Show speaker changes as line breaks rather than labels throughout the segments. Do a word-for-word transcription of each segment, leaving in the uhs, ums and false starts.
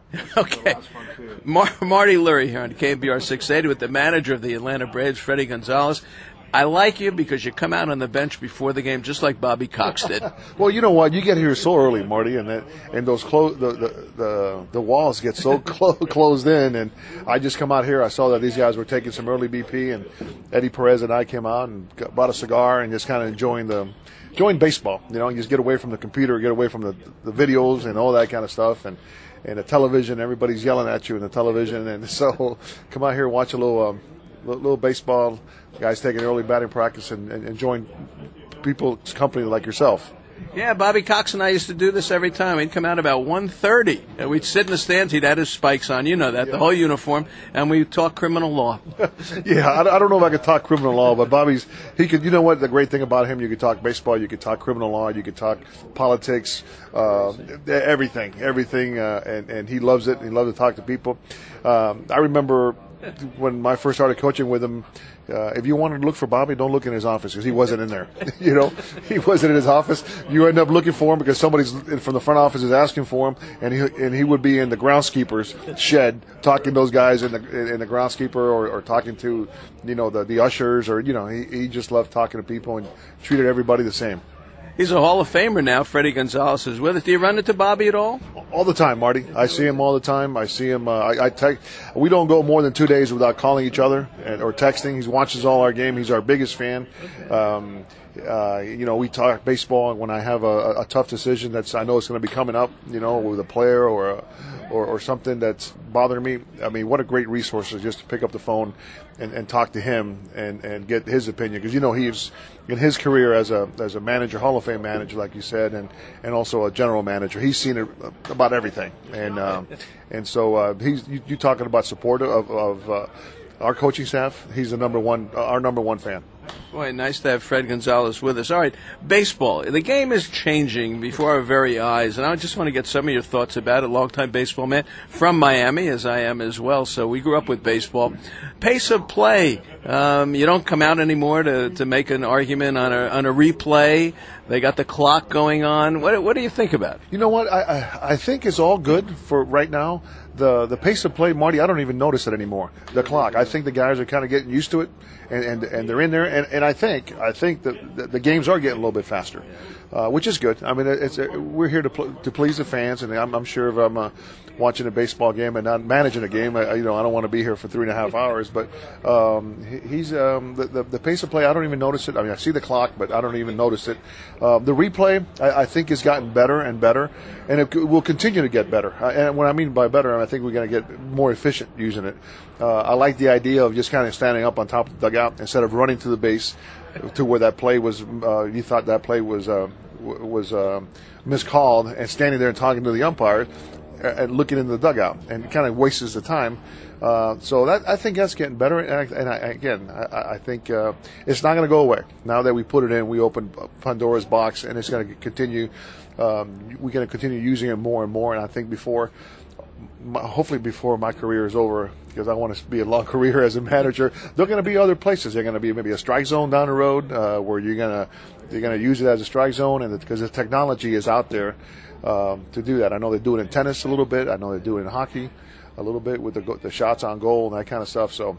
Okay. Mar- Marty Lurie here on K B R six eighty with the manager of the Atlanta Braves, Freddie Gonzalez. I like you because you come out on the bench before the game, just like Bobby Cox did.
Well, you know what? You get here so early, Marty, and that, and those clo- the, the the the walls get so clo- closed in. And I just come out here. I saw that these guys were taking some early B P, and Eddie Perez and I came out and got, bought a cigar and just kind of enjoying the enjoying baseball. You know, and just get away from the computer, get away from the the videos and all that kind of stuff, and and the television. Everybody's yelling at you in the television, and so come out here and watch a little um, little baseball. Guys taking early batting practice and, and enjoying people's company like yourself.
Yeah, Bobby Cox and I used to do this every time. He'd come out about one thirty. And we'd sit in the stands. He'd had his spikes on, you know that, yeah. The whole uniform, and we'd talk criminal law.
Yeah, I, I don't know if I could talk criminal law, but Bobby's, he could, you know what, the great thing about him, you could talk baseball, you could talk criminal law, you could talk politics, uh, everything, everything, uh, and, and he loves it. He loves to talk to people. Um, I remember when I first started coaching with him, Uh, if you wanted to look for Bobby, don't look in his office because he wasn't in there. You know, he wasn't in his office. You end up looking for him because somebody's from the front office is asking for him, and he and he would be in the groundskeeper's shed talking to those guys in the in the groundskeeper or, or talking to, you know, the the ushers, or you know, he he just loved talking to people and treated everybody the same.
He's a Hall of Famer now. Freddie Gonzalez is with us. Do you run into Bobby at all?
All the time, Marty. I see him all the time. I see him. Uh, I, I te- We don't go more than two days without calling each other and, or texting. He watches all our game. He's our biggest fan. Um, uh, you know, we talk baseball, and when I have a, a tough decision that's I know it's going to be coming up, you know, with a player or, a, or or something that's bothering me. I mean, what a great resource is just to pick up the phone and, and talk to him and, and get his opinion, because you know he's in his career as a as a manager, Hall of Fame manager, like you said, and, and also a general manager. He's seen it about everything, and um, and so uh, he's you, you talking about support of, of uh, our coaching staff. He's the number one, uh, our number one fan.
Boy, nice to have Fred Gonzalez with us. All right, baseball. The game is changing before our very eyes, and I just want to get some of your thoughts about it. Longtime baseball man from Miami, as I am as well, so we grew up with baseball. Pace of play. Um, you don't come out anymore to, to make an argument on a on a replay. They got the clock going on. What what do you think about it?
You know what? I, I I think it's all good for right now. The the pace of play, Marty, I don't even notice it anymore. The clock. I think the guys are kind of getting used to it, and, and, and they're in there. And, and I think I think that the, the games are getting a little bit faster, uh, which is good. I mean, it's we're here to pl- to please the fans, and I'm, I'm sure if I'm uh, watching a baseball game and not managing a game, I, you know, I don't want to be here for three and a half hours. But um, he's um, the, the the pace of play. I don't even notice it. I mean, I see the clock, but I don't even notice it. Uh, the replay, I, I think, has gotten better and better, and it will continue to get better. And what I mean by better, I think we're going to get more efficient using it. Uh, I like the idea of just kind of standing up on top of the dugout instead of running to the base to where that play was. Uh, you thought that play was uh, was uh, miscalled, and standing there and talking to the umpire and looking into the dugout, and it kind of wastes the time. Uh, so that I think that's getting better. And, I, and I, again, I, I think uh, it's not going to go away. Now that we put it in, we opened Pandora's box, and it's going to continue. Um, we're going to continue using it more and more. And I think before. Hopefully before my career is over, because I want to be a long career as a manager, there are going to be other places. There's going to be maybe a strike zone down the road uh, where you're going to you're going to use it as a strike zone, and because the technology is out there um, to do that. I know they do it in tennis a little bit. I know they do it in hockey a little bit with the, the shots on goal and that kind of stuff. So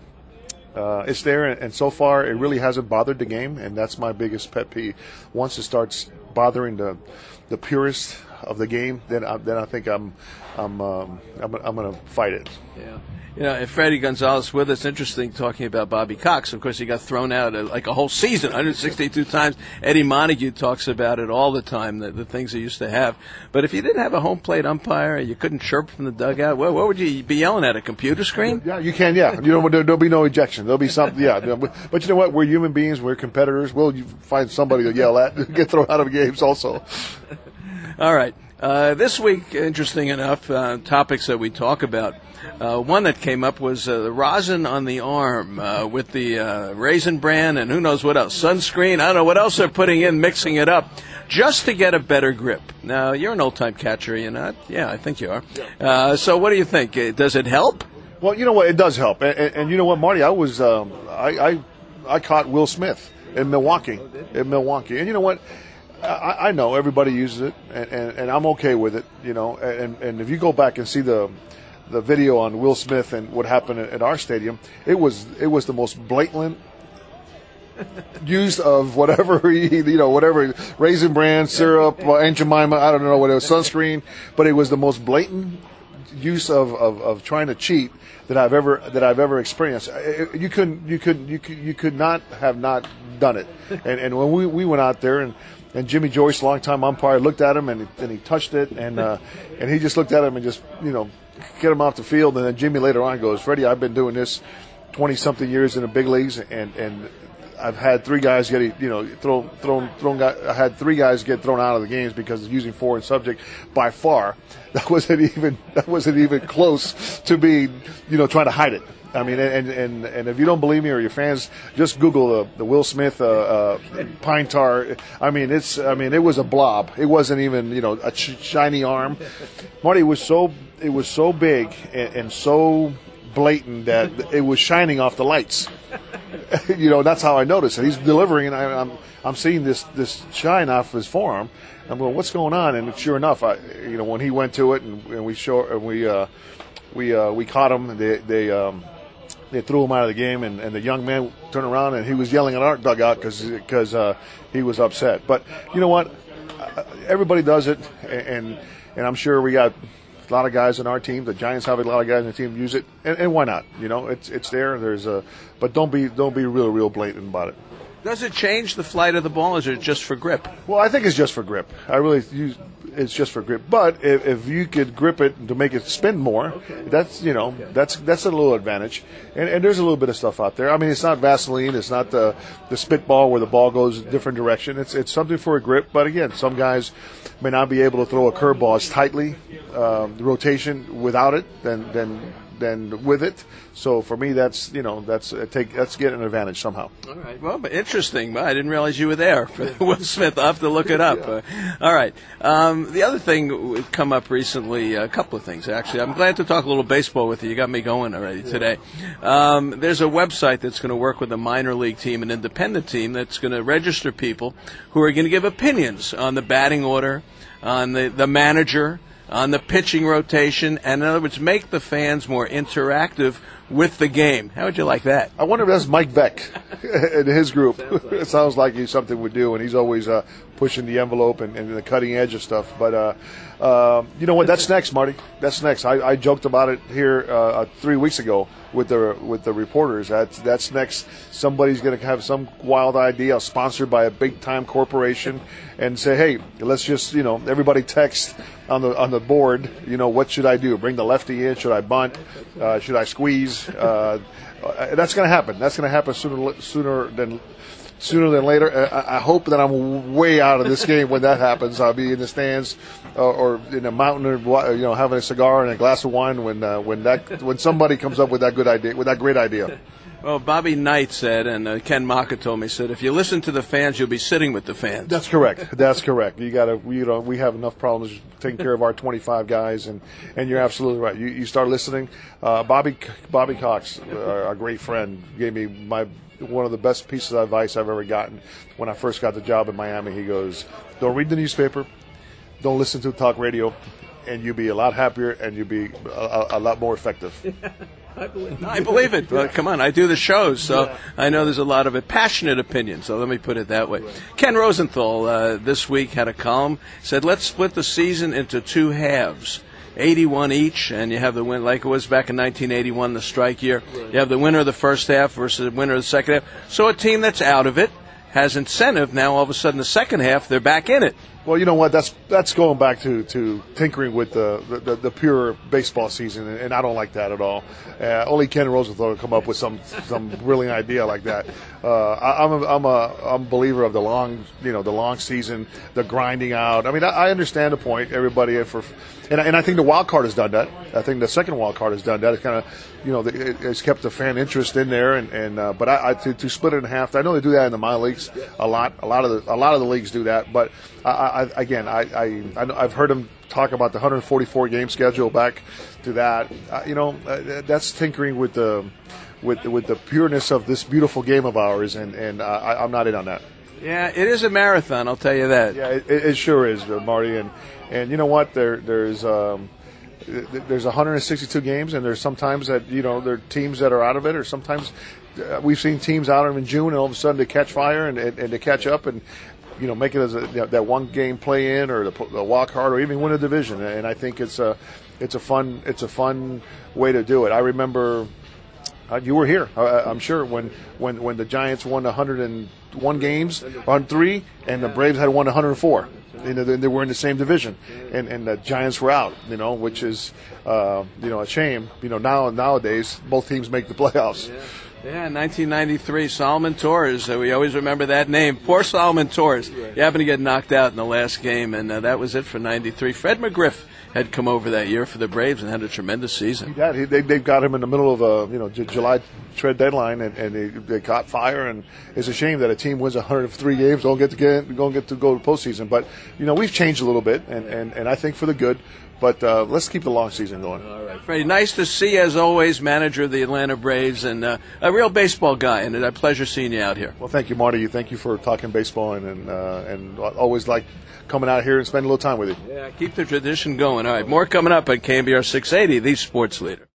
uh, it's there, and, and so far it really hasn't bothered the game, and that's my biggest pet peeve. Once it starts bothering the the purists of the game, then I, then I think I'm I'm um, I'm, I'm going to fight it.
Yeah, you know, and Freddie Gonzalez with us. Interesting talking about Bobby Cox. Of course, he got thrown out uh, like a whole season, one hundred sixty-two times. Eddie Montague talks about it all the time, the, the things he used to have. But if you didn't have a home plate umpire, you couldn't chirp from the dugout. Well, what would you be yelling at? A computer screen?
Yeah, you can. Yeah, you know, there, there'll be no ejection. There'll be something. Yeah, but you know what? We're human beings. We're competitors. We'll find somebody to yell at, get thrown out of games also.
All right. Uh, this week, interesting enough, uh, topics that we talk about. Uh, one that came up was uh, the rosin on the arm uh, with the uh, Raisin Bran and who knows what else, sunscreen. I don't know what else they're putting in, mixing it up, just to get a better grip. Now, you're an old-time catcher, you're not? Yeah, I think you are. Uh, so what do you think? Does it help?
Well, you know what? It does help. And, and, and you know what, Marty? I was um, I, I I caught Will Smith in Milwaukee, in Milwaukee. And you know what? I, I know everybody uses it, and, and, and I'm okay with it. You know, and and if you go back and see the the video on Will Smith and what happened at, at our stadium, it was it was the most blatant use of whatever he, you know, whatever Raisin Bran syrup, Aunt Jemima, I don't know what it was, sunscreen, but it was the most blatant use of, of, of trying to cheat that I've ever that I've ever experienced. You couldn't you could you could you could not have not done it. And and when we, we went out there and, and Jimmy Joyce, longtime umpire, looked at him and and he touched it and uh, and he just looked at him and just you know get him off the field. And then Jimmy later on goes, Freddie, I've been doing this twenty something years in the big leagues and and I've had three guys get, you know, thrown, thrown, thrown. I had three guys get thrown out of the games because of using foreign subject. By far, that wasn't even that wasn't even close to being, you know, trying to hide it. I mean, and and and if you don't believe me or your fans, just Google the, the Will Smith uh, uh, pine tar. I mean, it's. I mean, it was a blob. It wasn't even, you know, a ch- shiny arm. Marty, it was so it was so big and, and so blatant that it was shining off the lights. You know, that's how I noticed it. He's delivering, and I, I'm I'm seeing this, this shine off his forearm. I'm going, what's going on? And sure enough, I you know when he went to it and, and we show and we uh, we uh, we caught him. And they they um, they threw him out of the game, and, and the young man turned around and he was yelling at our dugout because because uh, he was upset. But you know what? Everybody does it, and and I'm sure we got a lot of guys on our team. The Giants have a lot of guys on the team use it, and, and why not? You know, it's it's there. There's a, but don't be don't be real real blatant about it.
Does it change the flight of the ball, or is it just for grip?
Well, I think it's just for grip. I really use it's just for grip. But if, if you could grip it to make it spin more, that's you know that's that's a little advantage. And, and there's a little bit of stuff out there. I mean, it's not Vaseline. It's not the the spitball where the ball goes a different direction. It's it's something for a grip. But again, some guys may not be able to throw a curveball as tightly, um, the rotation without it than than than with it. So for me, that's you know that's uh, take that's getting an advantage somehow.
All right. Well, but interesting. I didn't realize you were there for Will Smith. I'll have to look it up. Yeah. Uh, all right. Um, the other thing would come up recently, a couple of things actually. I'm glad to talk a little baseball with you. You got me going already today. Um, there's a website that's going to work with a minor league team, an independent team that's going to register people who are going to give opinions on the batting order, on the, the manager, on the pitching rotation, and in other words, make the fans more interactive with the game. How would you like that?
I wonder if that's Mike Beck and his group. It sounds like he's something we do, and he's always uh, pushing the envelope and, and the cutting edge of stuff. But uh, uh, you know what? That's next, Marty. That's next. I, I joked about it here uh, three weeks ago with the with the reporters. That's that's next. Somebody's going to have some wild idea sponsored by a big time corporation and say, hey, let's just you know everybody text on the on the board. You know what should I do? Bring the lefty in? Should I bunt? Uh, should I squeeze? Uh, that's going to happen. That's going to happen sooner sooner than. Sooner than later. I hope that I'm way out of this game when that happens. I'll be in the stands or, or in a mountain, or you know, having a cigar and a glass of wine when uh, when that when somebody comes up with that good idea, with that great idea.
Well, Bobby Knight said, and uh, Ken Maka told me, said, if you listen to the fans, you'll be sitting with the fans.
That's correct. That's correct. You got to, you know, we have enough problems taking care of our twenty-five guys, and, and you're absolutely right. You you start listening. Uh, Bobby Bobby Cox, uh, our great friend, gave me my. one of the best pieces of advice I've ever gotten when I first got the job in Miami. He goes, don't read the newspaper, don't listen to talk radio, and you'll be a lot happier and you'll be a, a lot more effective.
I believe, I believe it. Well, come on, I do the shows, so yeah. I know there's a lot of it. Passionate opinion, so let me put it that way. Right. Ken Rosenthal uh, this week had a column, said let's split the season into two halves. eighty-one each, and you have the win like it was back in nineteen eighty-one, the strike year. Right. You have the winner of the first half versus the winner of the second half. So a team that's out of it has incentive. Now all of a sudden the second half they're back in it.
Well, you know what? That's that's going back to, to tinkering with the, the, the pure baseball season, and, and I don't like that at all. Uh, only Ken Rosenthal will come up with some some brilliant idea like that. Uh, I, I'm a, I'm a I'm a believer of the long you know the long season, the grinding out. I mean, I, I understand the point. Everybody for, and and I think the wild card has done that. I think the second wild card has done that. It's kind of you know it, it's kept the fan interest in there, and and uh, but I, I to, to split it in half. I know they do that in the minor leagues a lot. A lot of the a lot of the leagues do that, but I. I, again, I, I, I've heard him talk about the one hundred forty-four game schedule back to that. Uh, you know, uh, that's tinkering with the with with the pureness of this beautiful game of ours, and, and uh, I, I'm not in on that.
Yeah, it is a marathon. I'll tell you that.
Yeah, it, it sure is, uh, Marty. And and you know what? There there's um, there's one hundred sixty-two games, and there's sometimes that you know there are teams that are out of it, or sometimes uh, we've seen teams out of it in June, and all of a sudden they catch fire and and, and they catch up and. You know, make it as a, you know, that one game play in, or the, the walk hard, or even win a division. And I think it's a, it's a fun, it's a fun way to do it. I remember, uh, you were here, uh, I'm sure, when, when, when the Giants won one hundred one games on three, and the Braves had won one hundred four. You know, they, they were in the same division, and, and the Giants were out. You know, which is, uh, you know, a shame. You know, now nowadays both teams make the playoffs.
Yeah, nineteen ninety-three, Solomon Torres. Uh, we always remember that name. Poor Solomon Torres. He happened to get knocked out in the last game, and uh, that was it for ninety-three. Fred McGriff had come over that year for the Braves and had a tremendous season.
He did. He, they, they've got him in the middle of a you know J- July trade deadline, and, and they, they caught fire. And it's a shame that a team wins one hundred three games, don't get to get don't get to go to postseason. But you know we've changed a little bit, and, and, and I think for the good. But uh, let's keep the long season going.
All right, Freddie, nice to see you, as always, manager of the Atlanta Braves, and uh, a real baseball guy, and a pleasure seeing you out here.
Well, thank you, Marty. Thank you for talking baseball, and and, uh, and always like coming out here and spending a little time with you.
Yeah, keep the tradition going. All right, more coming up on K M B R six eighty, the Sports Leader.